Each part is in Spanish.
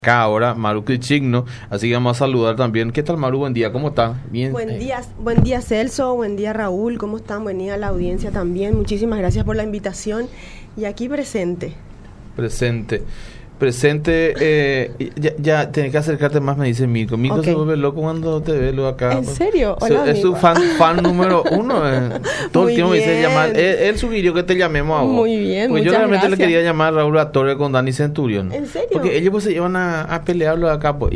Acá ahora Maru Crichigno, así que vamos a saludar también. ¿Qué tal, Maru? Buen día, ¿cómo está? Bien. Buen día Celso, buen día Raúl, ¿cómo están? Buen día a la audiencia también, muchísimas gracias por la invitación y aquí presente, ya tenés que acercarte más, me dice Mirko. Mirko okay. Se vuelve loco cuando te ve acá. ¿En serio? Hola, es su fan número uno. Todo el tiempo me dice llamar. Él sugirió que te llamemos a vos. Muy bien, pues yo realmente gracias. Le quería llamar a Raúl La Torre con Dani Centurión. ¿En serio? Porque ellos pues se llevan a pelearlo acá. Pues,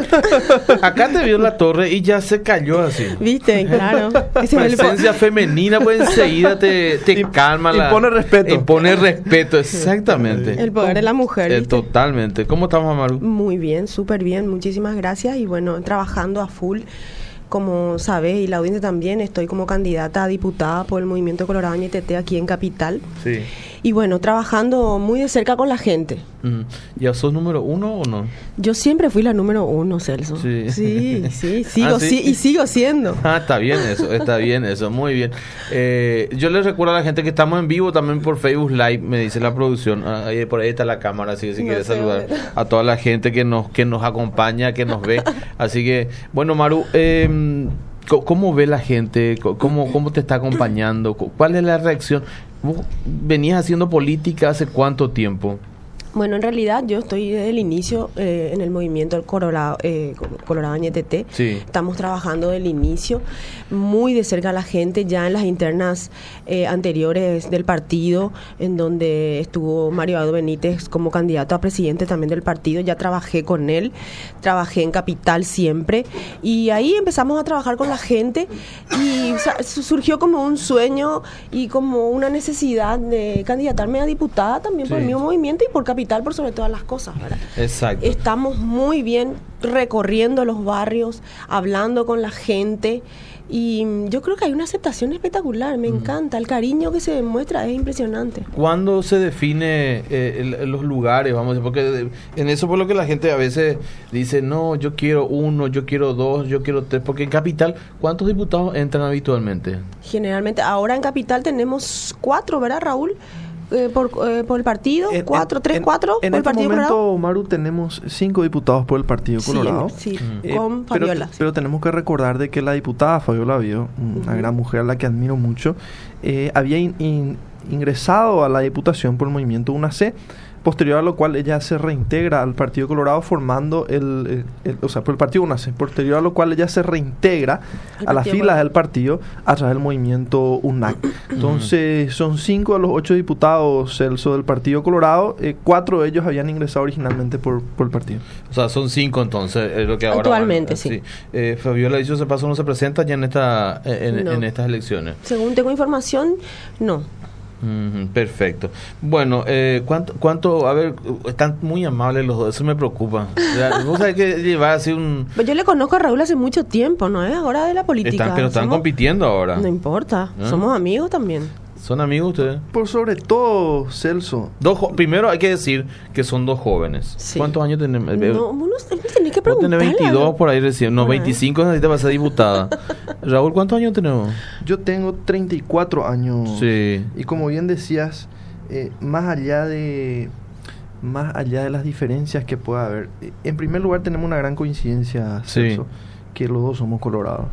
acá te vio La Torre y ya se cayó así. Viste, claro. Presencia femenina, pues enseguida te calma. Impone respeto. Impone respeto, exactamente. El poder de la mujer, ¿viste? Totalmente. ¿Cómo estamos, Amaru? Muy bien, súper bien, muchísimas gracias y bueno, trabajando a full, como sabes, y la audiencia también, estoy como candidata a diputada por el Movimiento Colorado NTT aquí en Capital. Sí. Y bueno, trabajando muy de cerca con la gente. ¿Ya sos número uno o no? Yo siempre fui la número uno, Celso. Sí. Sí, sigo siendo. Está bien eso, muy bien. Yo les recuerdo a la gente que estamos en vivo también por Facebook Live, me dice la producción. Por ahí está la cámara, así que si quieres saludar a toda la gente que nos acompaña, que nos ve. Así que, bueno, Maru, ¿cómo ve la gente? ¿Cómo te está acompañando? ¿Cuál es la reacción? ¿Vos venías haciendo política hace cuánto tiempo? Bueno, en realidad yo estoy desde el inicio en el movimiento del Colorado NTT. Sí. Estamos trabajando desde el inicio, muy de cerca a la gente, ya en las internas anteriores del partido, en donde estuvo Mario Abdo Benítez como candidato a presidente también del partido. Ya trabajé con él, trabajé en Capital siempre, y ahí empezamos a trabajar con la gente, y surgió como un sueño y como una necesidad de candidatarme a diputada también por el mismo movimiento y por Capital por sobre todas las cosas, ¿verdad? Exacto. Estamos muy bien recorriendo los barrios, hablando con la gente y yo creo que hay una aceptación espectacular, me encanta, el cariño que se demuestra es impresionante. ¿Cuándo se define los lugares? Vamos a decir, porque en eso por lo que la gente a veces dice, no, yo quiero uno, yo quiero dos, yo quiero tres, porque en Capital, ¿cuántos diputados entran habitualmente? Generalmente, ahora en Capital tenemos 4, ¿verdad, Raúl? Por el partido, 4 por el Partido Colorado. En este momento, Colorado. Maru, tenemos 5 diputados por el Partido Colorado. Sí, con Fabiola. Pero tenemos que recordar de que la diputada Fabiola Vío, una gran mujer a la que admiro mucho, había ingresado a la diputación por el movimiento UNAC, posterior a lo cual ella se reintegra al Partido Colorado formando por el Partido UNAC, posterior a lo cual ella se reintegra a las filas del partido a través del movimiento UNAC. Entonces son 5 de los 8 diputados, Celso, del Partido Colorado, 4 de ellos habían ingresado originalmente por el partido. O sea, son 5 entonces, es lo que ahora actualmente, sí. Fabiola Dicho se pasó, no se presenta ya en estas elecciones. Según tengo información, no. Perfecto. Bueno, ¿cuánto? A ver, están muy amables los dos, eso me preocupa. Vos sabés que lleva así un... Yo le conozco a Raúl hace mucho tiempo, ¿no es? Ahora de la política. Pero están compitiendo ahora. No importa, somos amigos también. ¿Son amigos ustedes? Por sobre todo, Celso. Primero hay que decir que son dos jóvenes. Sí. ¿Cuántos años tenemos? No, vos tenés que preguntar. Vos tenés 22 por ahí recién. No, 25 necesitas para ser diputada. Raúl, ¿cuántos años tenemos? Yo tengo 34 años. Sí. Y como bien decías, más allá de las diferencias que pueda haber, en primer lugar tenemos una gran coincidencia, Celso, sí, que los dos somos colorados.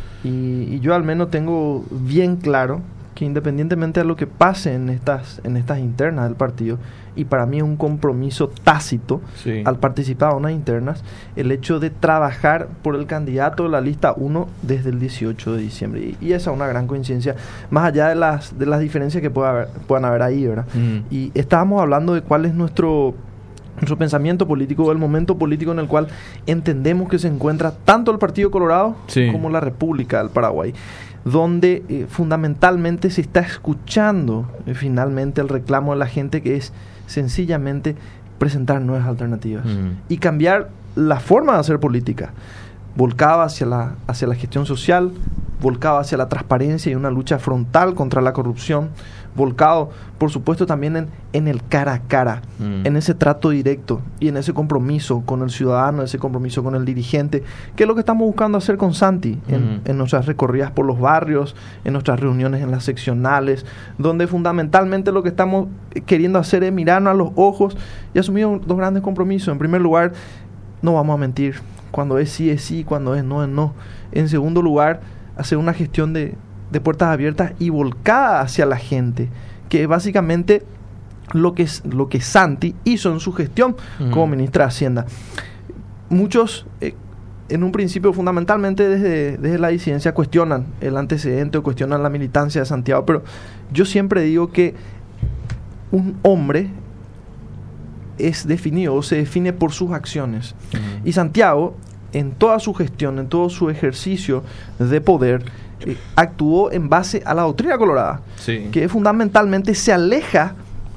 Y yo al menos tengo bien claro que independientemente de lo que pase en estas internas del partido, y para mí es un compromiso tácito, sí, al participar en unas internas, el hecho de trabajar por el candidato de la lista 1 desde el 18 de diciembre. Y esa es una gran coincidencia, más allá de las diferencias que puedan haber ahí, ¿verdad? Y estábamos hablando de cuál es nuestro pensamiento político, el momento político en el cual entendemos que se encuentra tanto el Partido Colorado, sí, como la República del Paraguay, donde fundamentalmente se está escuchando finalmente el reclamo de la gente, que es sencillamente presentar nuevas alternativas y cambiar la forma de hacer política, volcada hacia la gestión social, volcado hacia la transparencia y una lucha frontal contra la corrupción, volcado, por supuesto, también en el cara a cara, en ese trato directo y en ese compromiso con el ciudadano, ese compromiso con el dirigente, que es lo que estamos buscando hacer con Santi en nuestras recorridas por los barrios, en nuestras reuniones en las seccionales, donde fundamentalmente lo que estamos queriendo hacer es mirarnos a los ojos y asumir dos grandes compromisos. En primer lugar, no vamos a mentir. Cuando es sí, cuando es no. En segundo lugar, hacer una gestión de puertas abiertas y volcada hacia la gente, que es básicamente lo que Santi hizo en su gestión como ministra de Hacienda. Muchos, en un principio, fundamentalmente desde la disidencia, cuestionan el antecedente o cuestionan la militancia de Santiago, pero yo siempre digo que un hombre es definido o se define por sus acciones. Y Santiago, en toda su gestión, en todo su ejercicio de poder, actuó en base a la doctrina colorada, que fundamentalmente se aleja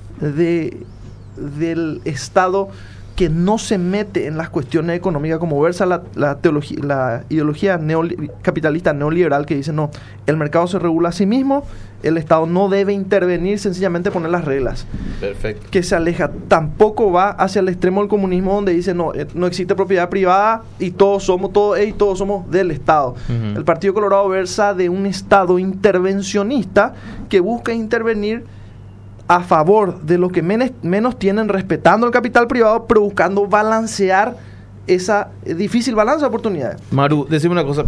del Estado, que no se mete en las cuestiones económicas, como versa la ideología capitalista neoliberal, que dice no, el mercado se regula a sí mismo, el Estado no debe intervenir, sencillamente poner las reglas. Perfecto. Que se aleja. Tampoco va hacia el extremo del comunismo, donde dice no existe propiedad privada y todos somos del Estado. El Partido Colorado versa de un Estado intervencionista que busca intervenir a favor de los que menos tienen, respetando el capital privado, pero buscando balancear esa difícil balanza de oportunidades. Maru, decime una cosa,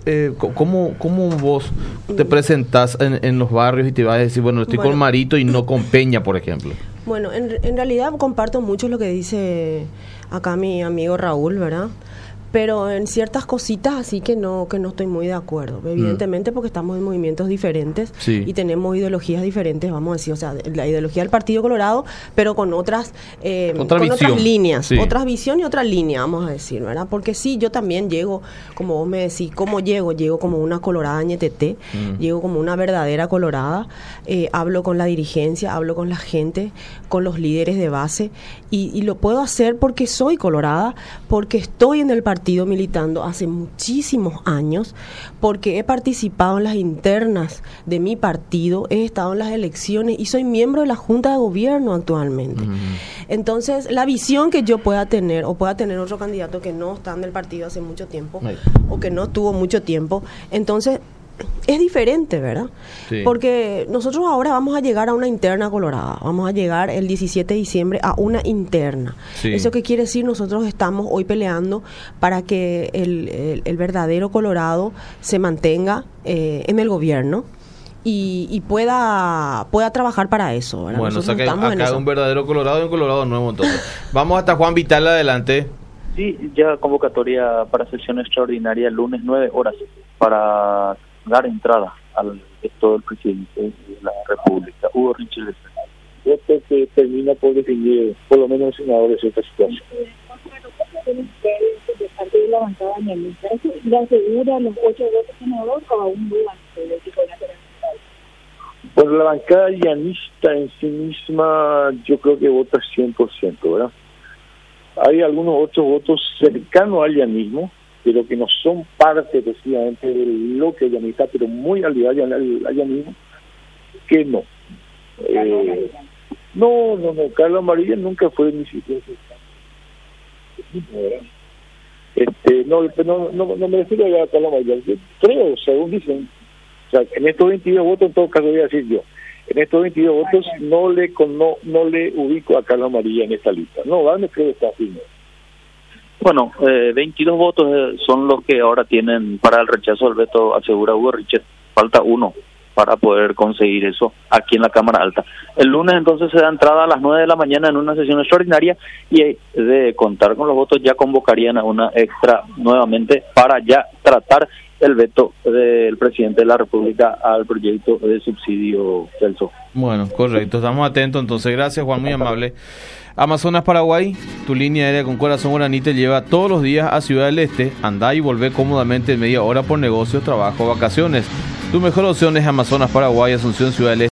¿cómo vos te presentás en los barrios y te vas a decir, bueno, estoy con Marito y no con Peña, por ejemplo? Bueno, en realidad comparto mucho lo que dice acá mi amigo Raúl, ¿verdad? Pero en ciertas cositas así que no estoy muy de acuerdo, evidentemente, porque estamos en movimientos diferentes y tenemos ideologías diferentes, vamos a decir, o sea, la ideología del Partido Colorado, pero con otras líneas, otras visiones y otra línea, vamos a decir, ¿verdad? Porque sí, yo también llego, como vos me decís, ¿cómo llego? Llego como una colorada ñetete, llego como una verdadera colorada, hablo con la dirigencia, hablo con la gente, con los líderes de base, y lo puedo hacer porque soy colorada, porque estoy en el partido militando hace muchísimos años, porque he participado en las internas de mi partido, he estado en las elecciones y soy miembro de la Junta de Gobierno actualmente. Entonces, la visión que yo pueda tener, o pueda tener otro candidato que no está en el partido hace mucho tiempo, o que no estuvo mucho tiempo, entonces es diferente, ¿verdad? Sí. Porque nosotros ahora vamos a llegar a una interna colorada, vamos a llegar el 17 de diciembre a una interna. Sí. ¿Eso qué quiere decir? Nosotros estamos hoy peleando para que el verdadero colorado se mantenga en el gobierno y pueda trabajar para eso, ¿verdad? Bueno, o sea que acá hay un verdadero colorado y un colorado nuevo, entonces. Vamos hasta Juan Vital, adelante. Sí, ya convocatoria para sesión extraordinaria el lunes 9 horas para dar entrada al veto del presidente de la República, Hugo Richel. Esto que termina por definir, por lo menos, senadores de esta situación. De parte de la bancada ñanista, ¿le asegura los 8 votos senadores o aún dudan de que pueda ser? Por la bancada llanista en sí misma, yo creo que vota 100%, ¿verdad? Hay algunos otros votos cercanos al llanismo, pero que no son parte precisamente del bloque llanista, pero muy aliados al llanismo, que no. No, Carlos Amarilla nunca fue ni siquiera. No me refiero a Carlos Amarilla. Yo creo, según dicen, o sea, en estos 22 votos, en todo caso voy a decir yo, en estos 22 votos no le ubico a Carlos Amarilla en esta lista. No, me creo que está firme. Bueno, 22 votos son los que ahora tienen para el rechazo del veto, asegura Hugo Richel. Falta uno para poder conseguir eso aquí en la Cámara Alta. El lunes entonces se da entrada a las 9 de la mañana en una sesión extraordinaria y de contar con los votos ya convocarían a una extra nuevamente para ya tratar el veto del presidente de la República al proyecto de subsidio Celso. Bueno, correcto, estamos atentos entonces. Gracias, Juan, muy amable. Amazonas Paraguay, tu línea aérea con corazón guaraní te lleva todos los días a Ciudad del Este. Andá y volvé cómodamente en media hora por negocios, trabajo, vacaciones. Tu mejor opción es Amazonas Paraguay, Asunción, Ciudad del Este.